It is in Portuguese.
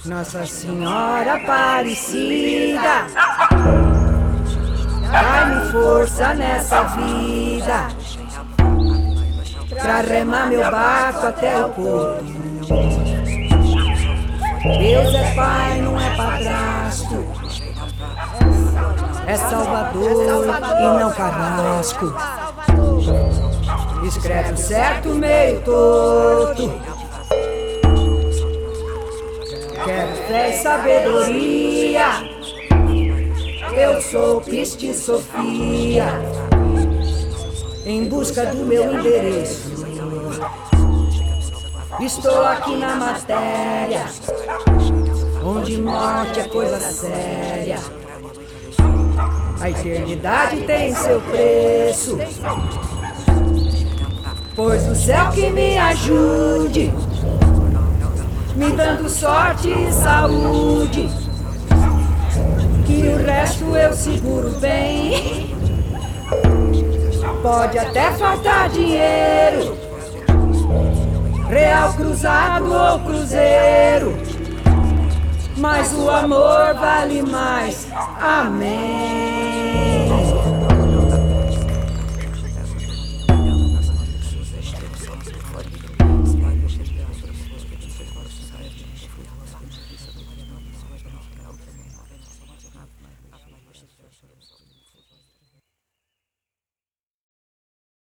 Nossa Senhora Aparecida, dai-me força nessa vida pra remar meu barco até o porto. Deus é pai, não é padrasto, é salvador e não carrasco. Escreve o certo meio torto. Quero fé e sabedoria. Eu sou Cristi Sofia, em busca do meu endereço. Estou aqui na matéria, onde morte é coisa séria. A eternidade tem seu preço, pois o céu que me ajude, me dando sorte e saúde, que o resto eu seguro bem. Pode até faltar dinheiro, real cruzado ou cruzeiro, mas o amor vale mais. Amém.